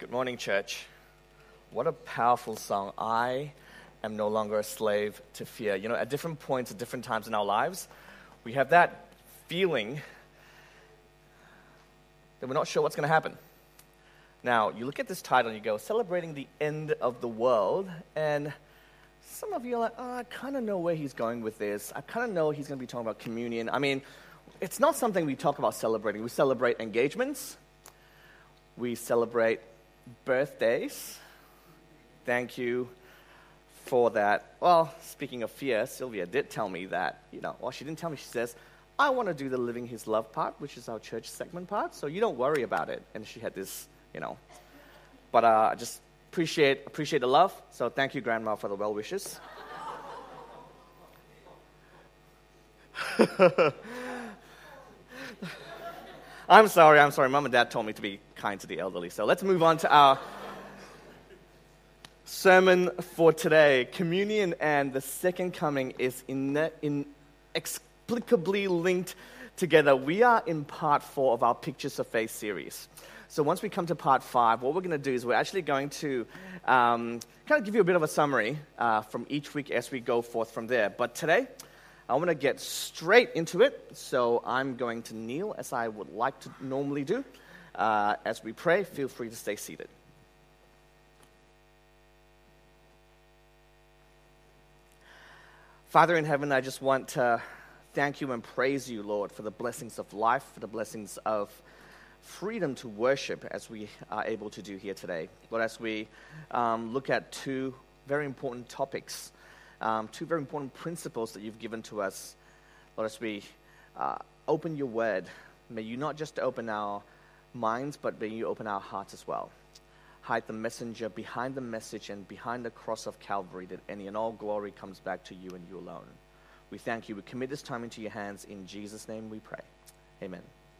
Good morning, church. What a powerful song. I am no longer a slave to fear. You know, at different points, at different times in our lives, we have that feeling that we're not sure what's going to happen. Now, you look at this title and you go, Celebrating the End of the World, and some of you are like, I kind of know where he's going with this. I kind of know he's going to be talking about communion. I mean, it's not something we talk about celebrating. We celebrate engagements. We celebrate birthdays. Thank you for that. Well, speaking of fear, Sylvia did tell me that, she didn't tell me, she says, I want to do the Living His Love part, which is our church segment part, so you don't worry about it. And she had this, But I just appreciate the love, so thank you, Grandma, for the well wishes. I'm sorry. Mom and Dad told me to be kind to the elderly. So let's move on to our sermon for today. Communion and the second coming is inexplicably linked together. We are in part 4 of our Pictures of Faith series. So once we come to part 5, what we're going to do is we're actually going to kind of give you a bit of a summary from each week as we go forth from there. But today, I want to get straight into it, so I'm going to kneel as I would like to normally do. As we pray, feel free to stay seated. Father in heaven, I just want to thank you and praise you, Lord, for the blessings of life, for the blessings of freedom to worship as we are able to do here today. Lord, as we look at 2 very important topics, 2 very important principles that you've given to us. Lord, as we open your word, may you not just open our minds, but may you open our hearts as well. Hide the messenger behind the message and behind the cross of Calvary, that any and all glory comes back to you and you alone. We thank you. We commit this time into your hands. In Jesus' name we pray. Amen.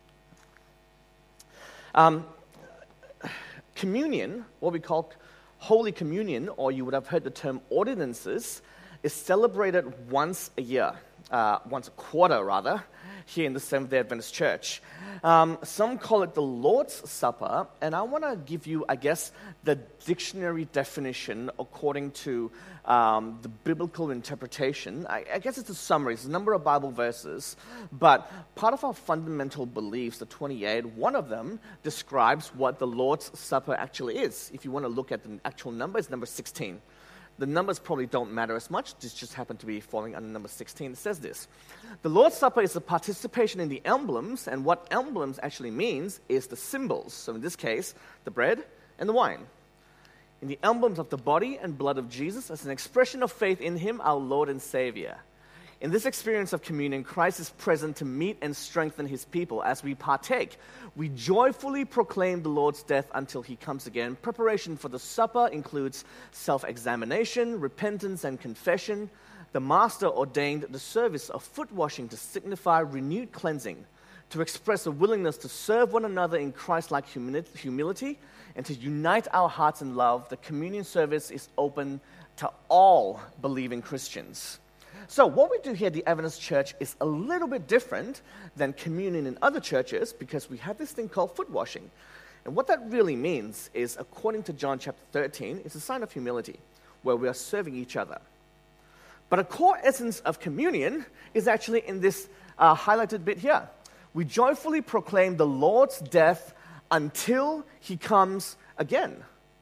Communion, what we call Holy Communion, or you would have heard the term ordinances, is celebrated once a quarter rather, here in the Seventh-day Adventist Church. Some call it the Lord's Supper, and I want to give you, the dictionary definition according to the biblical interpretation. I guess it's a summary. It's a number of Bible verses, but part of our fundamental beliefs, the 28, one of them describes what the Lord's Supper actually is. If you want to look at the actual number, it's number 16. The numbers probably don't matter as much. This just happened to be falling under number 16. It says this: the Lord's Supper is a participation in the emblems, and what emblems actually means is the symbols. So in this case, the bread and the wine. In the emblems of the body and blood of Jesus as an expression of faith in him, our Lord and Savior. In this experience of communion, Christ is present to meet and strengthen his people. As we partake, we joyfully proclaim the Lord's death until he comes again. Preparation for the supper includes self-examination, repentance, and confession. The Master ordained the service of foot washing to signify renewed cleansing, to express a willingness to serve one another in Christ-like humility, and to unite our hearts in love. The communion service is open to all believing Christians. So what we do here at the Adventist Church is a little bit different than communion in other churches, because we have this thing called foot washing. And what that really means is, according to John chapter 13, it's a sign of humility, where we are serving each other. But a core essence of communion is actually in this highlighted bit here. We joyfully proclaim the Lord's death until he comes again.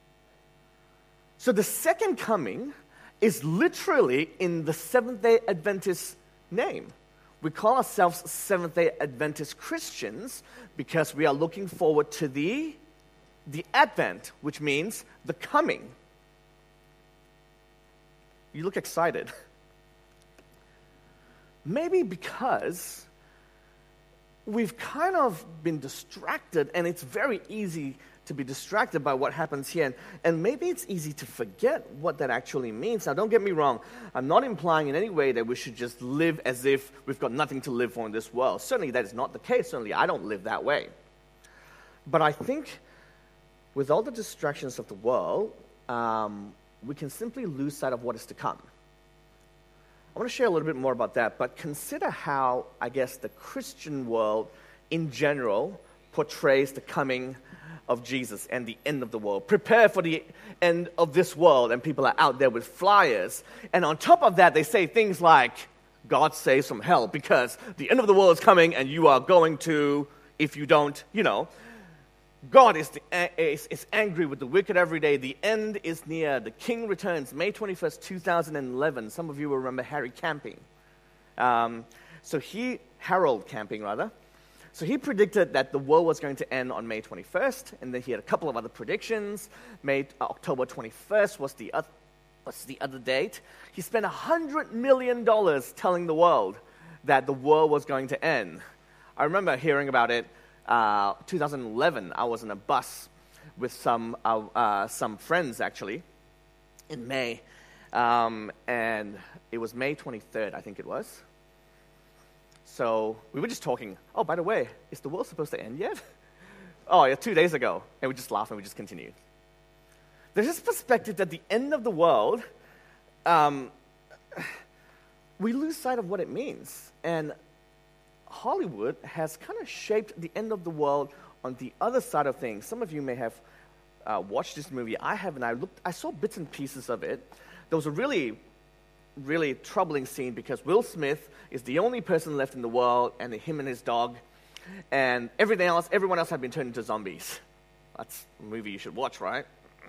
So the second coming is literally in the Seventh-day Adventist name. We call ourselves Seventh-day Adventist Christians because we are looking forward to the Advent, which means the coming. You look excited. Maybe because we've kind of been distracted, and it's very easy to be distracted by what happens here. And maybe it's easy to forget what that actually means. Now, don't get me wrong. I'm not implying in any way that we should just live as if we've got nothing to live for in this world. Certainly that is not the case. Certainly I don't live that way. But I think with all the distractions of the world, we can simply lose sight of what is to come. I want to share a little bit more about that, but consider how, the Christian world in general portrays the coming of Jesus and the end of the world. Prepare for the end of this world, and people are out there with flyers. And on top of that, they say things like, God saves from hell because the end of the world is coming and you are going to, if you don't, God is angry with the wicked every day. The end is near. The King returns. May 21st, 2011. Some of you will remember Harold Camping. So he predicted that the world was going to end on May 21st, and then he had a couple of other predictions. October 21st was the other date. He spent $100 million telling the world that the world was going to end. I remember hearing about it 2011. I was in a bus with some friends, actually, in May. And it was May 23rd, I think it was. So we were just talking, oh, by the way, is the world supposed to end yet? Oh, yeah, 2 days ago. And we just laughed and we just continued. There's this perspective that the end of the world, we lose sight of what it means. And Hollywood has kind of shaped the end of the world on the other side of things. Some of you may have watched this movie. I haven't. I saw bits and pieces of it. There was a really, really troubling scene because Will Smith is the only person left in the world, and him and his dog, and everyone else had been turned into zombies. That's a movie you should watch, right?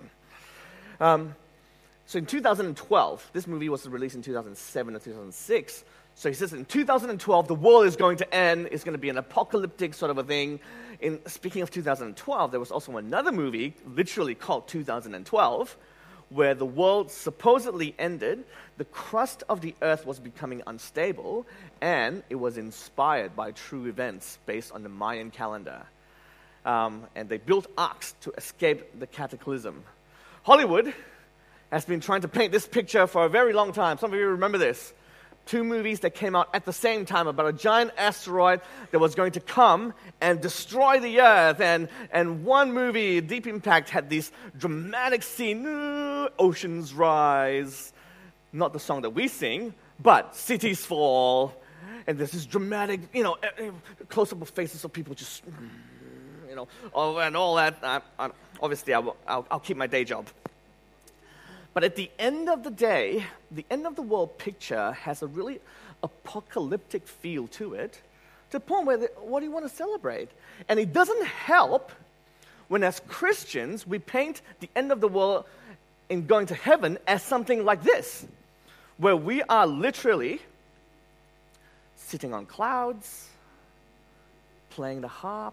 So in 2012, this movie was released in 2007 or 2006. So he says in 2012, the world is going to end. It's going to be an apocalyptic sort of a thing. Speaking of 2012, there was also another movie, literally called 2012, where the world supposedly ended. The crust of the earth was becoming unstable, and it was inspired by true events based on the Mayan calendar. And they built arks to escape the cataclysm. Hollywood has been trying to paint this picture for a very long time. Some of you remember this. 2 movies that came out at the same time about a giant asteroid that was going to come and destroy the earth. And one movie, Deep Impact, had this dramatic scene, oceans rise. Not the song that we sing, but cities fall. And there's this dramatic, close-up of faces of people just, and all that. Obviously, I'll keep my day job. But at the end of the day, the end of the world picture has a really apocalyptic feel to it, to the point where, what do you want to celebrate? And it doesn't help when, as Christians, we paint the end of the world in going to heaven as something like this, where we are literally sitting on clouds, playing the harp,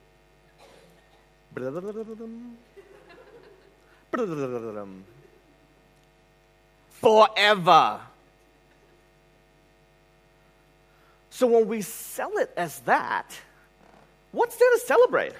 forever. So when we sell it as that, what's there to celebrate?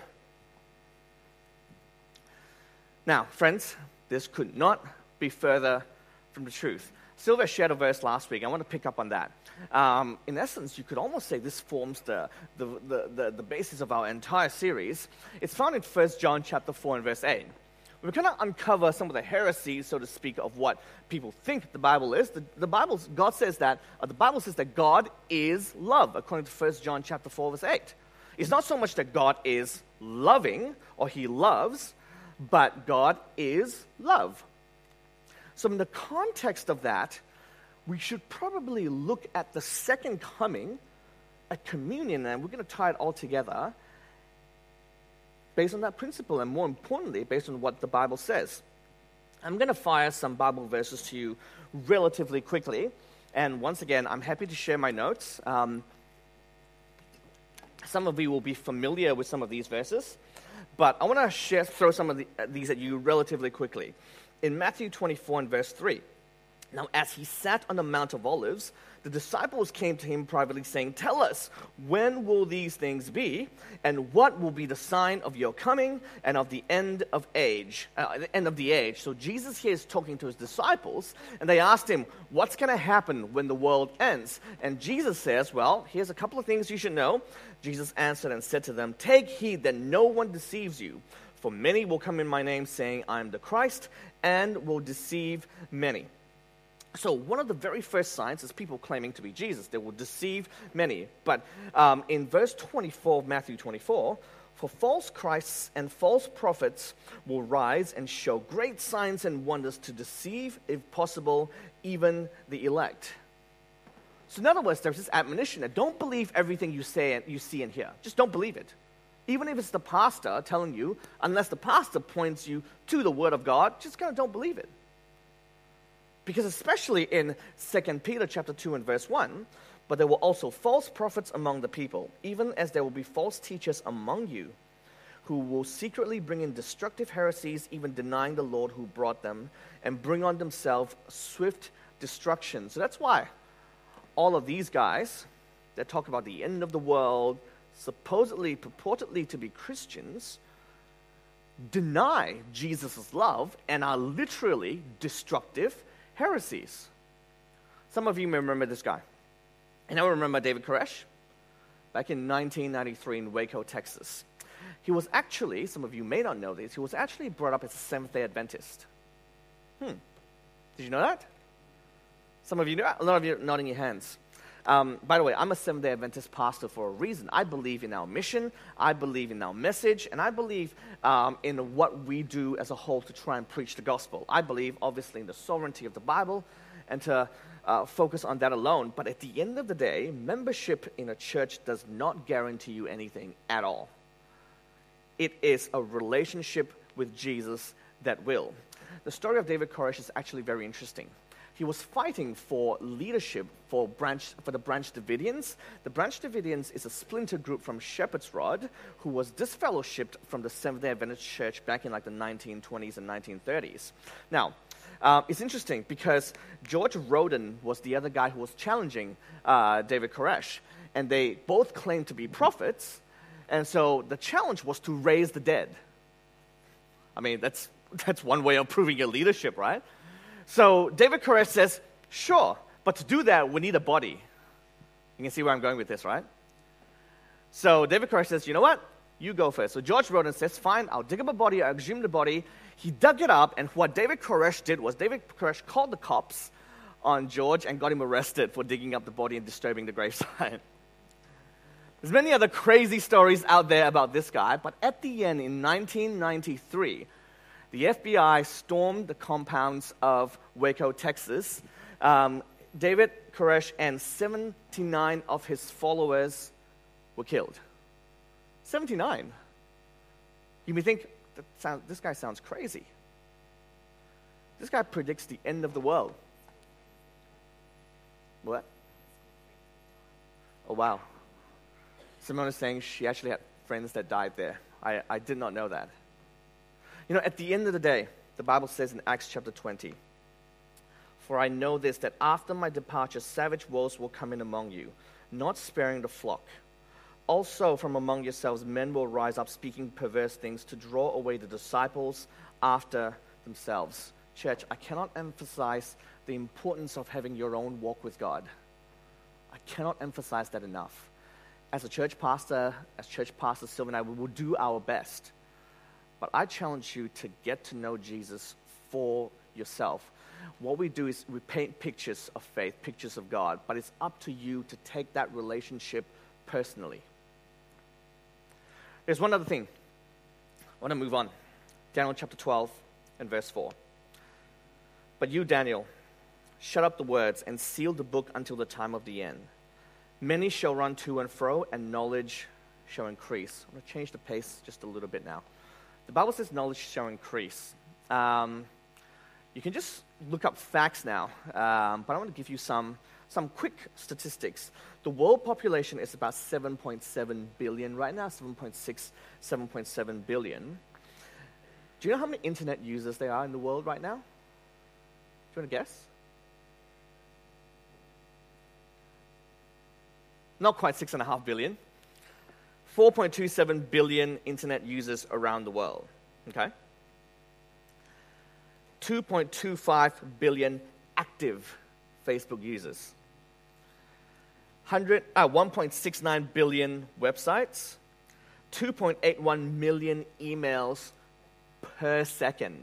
Now, friends, this could not be further from the truth. Sylvia shared a verse last week. I want to pick up on that. In essence, you could almost say this forms the basis of our entire series. It's found in 1 John chapter 4 and verse 8. We're going to uncover some of the heresies, so to speak, of what people think the Bible is. The Bible says that God is love, according to 1 John chapter 4, verse 8. It's not so much that God is loving or he loves, but God is love. So in the context of that, we should probably look at the second coming, at communion, and we're going to tie it all together based on that principle, and more importantly, based on what the Bible says. I'm going to fire some Bible verses to you relatively quickly, and once again, I'm happy to share my notes. Some of you will be familiar with some of these verses, but I want to throw some of these at you relatively quickly. In Matthew 24 and verse 3, now as he sat on the Mount of Olives, the disciples came to him privately saying, "Tell us, when will these things be, and what will be the sign of your coming and of the end of age?" The end of the age. So Jesus here is talking to his disciples, and they asked him, "What's going to happen when the world ends?" And Jesus says, "Well, here's a couple of things you should know." Jesus answered and said to them, "Take heed that no one deceives you, for many will come in my name, saying, 'I am the Christ,' and will deceive many." So one of the very first signs is people claiming to be Jesus. They will deceive many. But in verse 24 of Matthew 24, For false Christs and false prophets will rise and show great signs and wonders to deceive, if possible, even the elect. So in other words, there's this admonition that don't believe everything you say and you see and hear. Just don't believe it. Even if it's the pastor telling you, unless the pastor points you to the Word of God, just kind of don't believe it. Because especially in 2 Peter chapter 2 and verse 1, but there were also false prophets among the people, even as there will be false teachers among you, who will secretly bring in destructive heresies, even denying the Lord who brought them, and bring on themselves swift destruction. So that's why all of these guys that talk about the end of the world, supposedly, purportedly to be Christians, deny Jesus' love and are literally destructive heresies. Some of you may remember this guy. And I remember David Koresh back in 1993 in Waco, Texas. He was actually, some of you may not know this, he was actually brought up as a Seventh-day Adventist. Did you know that? Some of you know that? A lot of you are nodding your hands. By the way, I'm a Seventh-day Adventist pastor for a reason. I believe in our mission, I believe in our message, and I believe in what we do as a whole to try and preach the gospel. I believe, obviously, in the sovereignty of the Bible and to focus on that alone. But at the end of the day, membership in a church does not guarantee you anything at all. It is a relationship with Jesus that will. The story of David Koresh is actually very interesting. He was fighting for leadership for the Branch Davidians. The Branch Davidians is a splinter group from Shepherd's Rod who was disfellowshipped from the Seventh-day Adventist Church back in like the 1920s and 1930s. Now, it's interesting because George Roden was the other guy who was challenging David Koresh, and they both claimed to be prophets, and so the challenge was to raise the dead. I mean, that's one way of proving your leadership, right? So David Koresh says, sure, but to do that, we need a body. You can see where I'm going with this, right? So David Koresh says, you know what? You go first. So George Roden says, fine, I'll dig up a body, I'll exhume the body. He dug it up, and what David Koresh did was David Koresh called the cops on George and got him arrested for digging up the body and disturbing the gravesite. There's many other crazy stories out there about this guy, but at the end, in 1993, the FBI stormed the compounds of Waco, Texas. David Koresh and 79 of his followers were killed. 79. You may think, this guy sounds crazy. This guy predicts the end of the world. What? Oh, wow. Simone is saying she actually had friends that died there. I did not know that. You know, at the end of the day, the Bible says in Acts chapter 20, for I know this, that after my departure, savage wolves will come in among you, not sparing the flock. Also from among yourselves, men will rise up speaking perverse things to draw away the disciples after themselves. Church, I cannot emphasize the importance of having your own walk with God. I cannot emphasize that enough. As a church pastor, Sylvia and I, we will do our best. But I challenge you to get to know Jesus for yourself. What we do is we paint pictures of faith, pictures of God, but it's up to you to take that relationship personally. There's one other thing. I want to move on. Daniel chapter 12 and verse 4. But you, Daniel, shut up the words and seal the book until the time of the end. Many shall run to and fro, and knowledge shall increase. I'm going to change the pace just a little bit now. The Bible says knowledge shall increase. You can just look up facts now, but I want to give you some quick statistics. The world population is about 7.7 billion right now, 7.7 billion. Do you know how many internet users there are in the world right now? Do you want to guess? Not quite 6.5 billion. 4.27 billion internet users around the world. Okay? 2.25 billion active Facebook users. 1.69 billion websites. 2.81 million emails per second.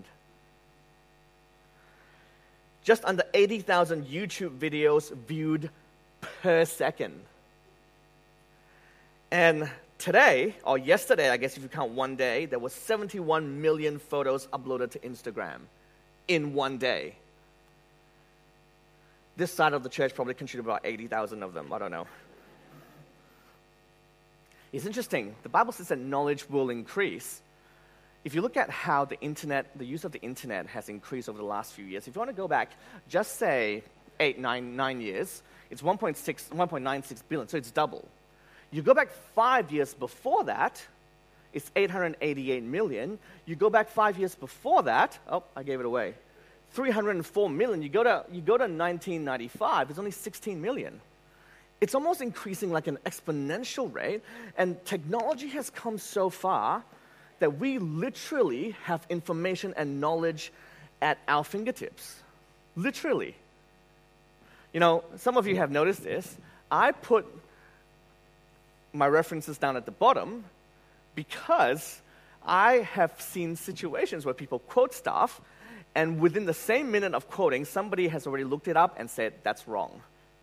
Just under 80,000 YouTube videos viewed per second. And Today, or yesterday, I guess if you count one day, there was 71 million photos uploaded to Instagram in one day. This side of the church probably contributed about 80,000 of them. I don't know. It's interesting. The Bible says that knowledge will increase. If you look at how the use of the internet has increased over the last few years, if you want to go back, just say 9 years, it's 1.96 billion, so it's double. You go back 5 years before that, it's 888 million. You go back 5 years before that, I gave it away, 304 million. You go to 1995, it's only 16 million. It's almost increasing like an exponential rate, and technology has come so far that we literally have information and knowledge at our fingertips. Literally. You know, some of you have noticed this. I put my references down at the bottom because I have seen situations where people quote stuff, and within the same minute of quoting, somebody has already looked it up and said, that's wrong.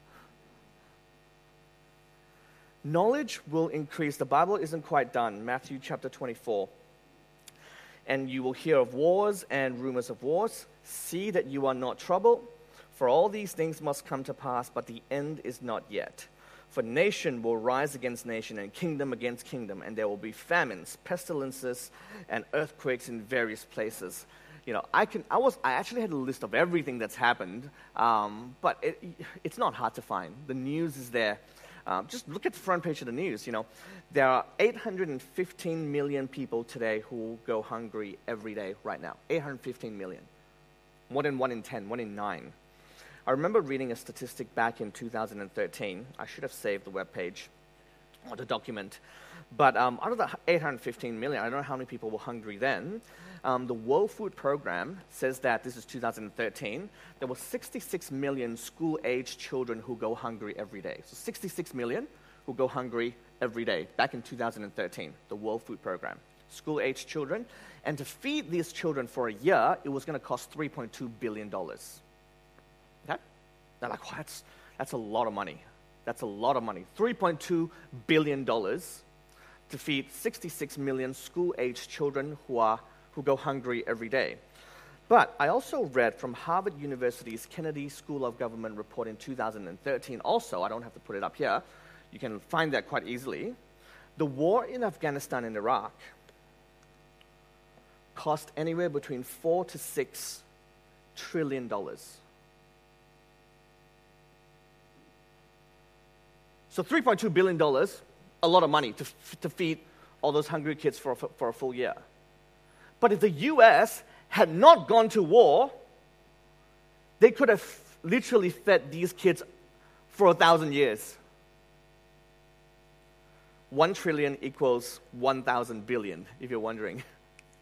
Knowledge will increase. The Bible isn't quite done. Matthew chapter 24. And you will hear of wars and rumors of wars. See that you are not troubled, for all these things must come to pass, but the end is not yet. For nation will rise against nation, and kingdom against kingdom, and there will be famines, pestilences, and earthquakes in various places. You know, I actually had a list of everything that's happened, but it's not hard to find. The news is there. Just look at the front page of the news. You know, there are 815 million people today who go hungry every day right now. 815 million. More than 1 in 10, 1 in 9. I remember reading a statistic back in 2013. I should have saved the webpage or the document. But out of the 815 million, I don't know how many people were hungry then. The World Food Program says that, this is 2013, there were 66 million school-aged children who go hungry every day. So 66 million who go hungry every day, back in 2013, the World Food Program. School-aged children. And to feed these children for a year, it was going to cost $3.2 billion. Okay? They're like, well, that's a lot of money. That's a lot of money. $3.2 billion to feed 66 million school-aged children who go hungry every day. But I also read from Harvard University's Kennedy School of Government report in 2013 also, I don't have to put it up here, you can find that quite easily. The war in Afghanistan and Iraq cost anywhere between $4 to $6 trillion. So $3.2 billion, a lot of money to feed all those hungry kids for a full year. But if the U.S. had not gone to war, they could have literally fed these kids for 1,000 years. 1 trillion equals 1,000 billion, if you're wondering. It's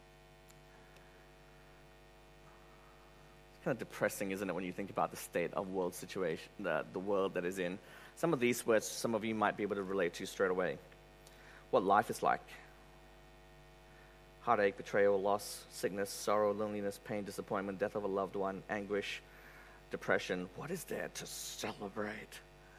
kind of depressing, isn't it, when you think about the state of world situation, the world that is in. Some of these words, some of you might be able to relate to straight away. What life is like. Heartache, betrayal, loss, sickness, sorrow, loneliness, pain, disappointment, death of a loved one, anguish, depression. What is there to celebrate?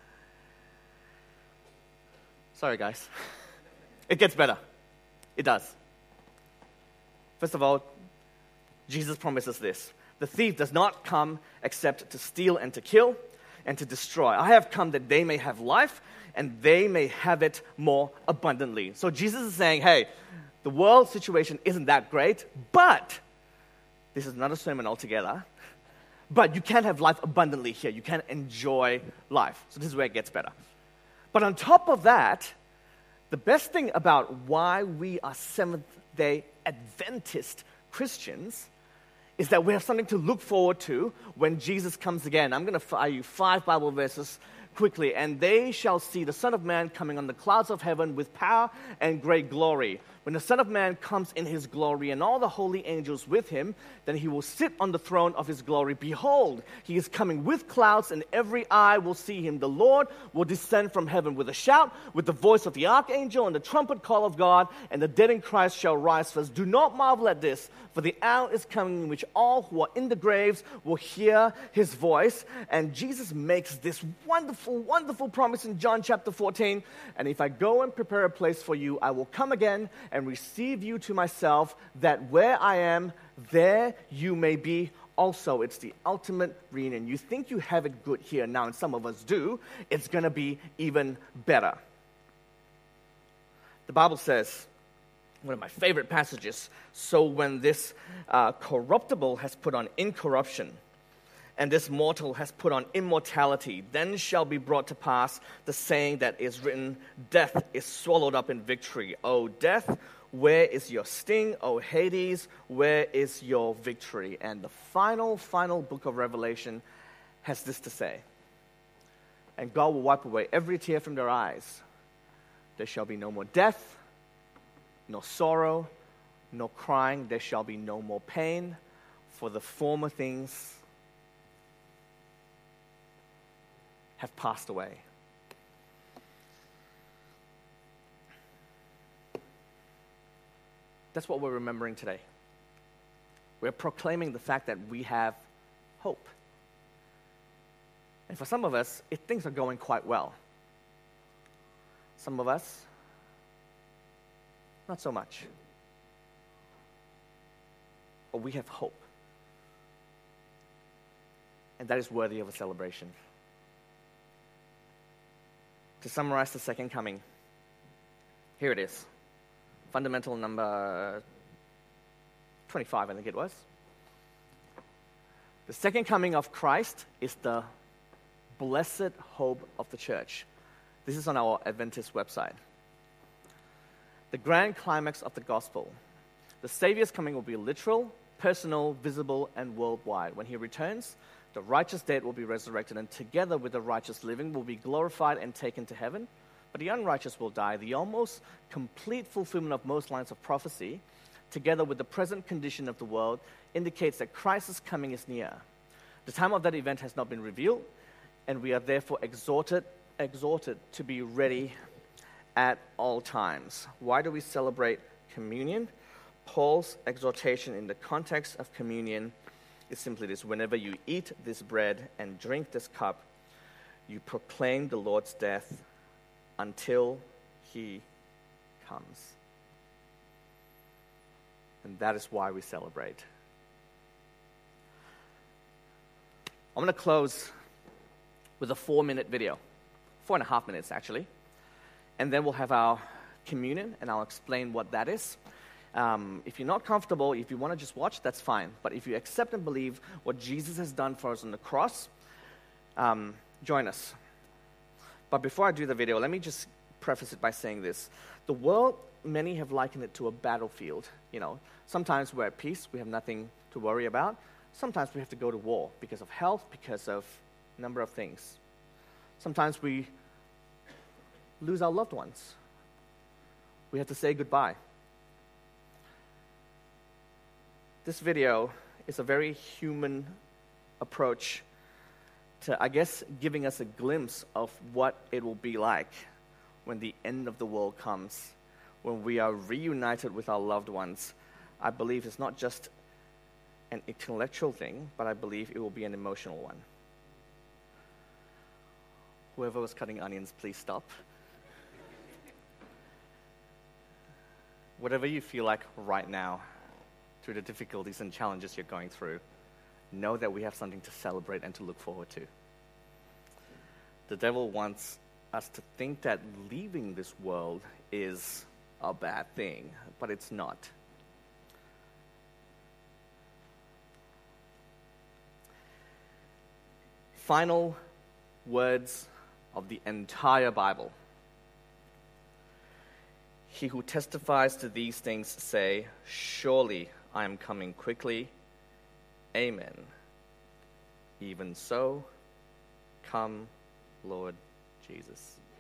Sorry, guys. It gets better. It does. First of all, Jesus promises this. The thief does not come except to steal and to kill and to destroy. I have come that they may have life and they may have it more abundantly. So Jesus is saying, hey, the world situation isn't that great, but this is not a sermon altogether, but you can have life abundantly here. You can enjoy life. So this is where it gets better. But on top of that, the best thing about why we are Seventh-day Adventist Christians is that we have something to look forward to when Jesus comes again. I'm going to fire you 5 Bible verses quickly. And they shall see the Son of Man coming on the clouds of heaven with power and great glory. When the Son of Man comes in his glory and all the holy angels with him, then he will sit on the throne of his glory. Behold, he is coming with clouds, and every eye will see him. The Lord will descend from heaven with a shout, with the voice of the archangel and the trumpet call of God, and the dead in Christ shall rise first. Do not marvel at this, for the hour is coming in which all who are in the graves will hear his voice. And Jesus makes this wonderful, wonderful promise in John chapter 14. And if I go and prepare a place for you, I will come again and receive you to myself, that where I am, there you may be also. It's the ultimate reunion. You think you have it good here now, and some of us do. It's going to be even better. The Bible says, one of my favorite passages, so when this corruptible has put on incorruption, and this mortal has put on immortality, then shall be brought to pass the saying that is written, death is swallowed up in victory. O death, where is your sting? O Hades, where is your victory? And the final book of Revelation has this to say. And God will wipe away every tear from their eyes. There shall be no more death, no sorrow, no crying. There shall be no more pain, for the former things have passed away. That's what we're remembering today. We're proclaiming the fact that we have hope. And for some of us, things are going quite well. Some of us, not so much. But we have hope. And that is worthy of a celebration. To summarize the second coming, here it is. Fundamental number 25, I think it was. The second coming of Christ is the blessed hope of the church. This is on our Adventist website. The grand climax of the gospel. The Savior's coming will be literal, personal, visible, and worldwide. When he returns, the righteous dead will be resurrected, and together with the righteous living will be glorified and taken to heaven. But the unrighteous will die. The almost complete fulfillment of most lines of prophecy, together with the present condition of the world, indicates that Christ's coming is near. The time of that event has not been revealed, and we are therefore exhorted to be ready at all times. Why do we celebrate communion? Paul's exhortation in the context of communion is simply this: whenever you eat this bread and drink this cup, you proclaim the Lord's death until he comes. And that is why we celebrate. I'm going to close with a 4-minute video. 4.5 minutes, actually. And then we'll have our communion, and I'll explain what that is. If you're not comfortable, if you want to just watch, that's fine. But if you accept and believe what Jesus has done for us on the cross, join us. But before I do the video, let me just preface it by saying this. The world, many have likened it to a battlefield. You know, sometimes we're at peace, we have nothing to worry about. Sometimes we have to go to war because of health, because of a number of things. Sometimes we lose our loved ones. We have to say goodbye. This video is a very human approach to, I guess, giving us a glimpse of what it will be like when the end of the world comes, when we are reunited with our loved ones. I believe it's not just an intellectual thing, but I believe it will be an emotional one. Whoever was cutting onions, please stop. Whatever you feel like right now, through the difficulties and challenges you're going through, know that we have something to celebrate and to look forward to. The devil wants us to think that leaving this world is a bad thing, but it's not. Final words of the entire Bible. He who testifies to these things say, surely I am coming quickly. Amen. Even so, come, Lord Jesus.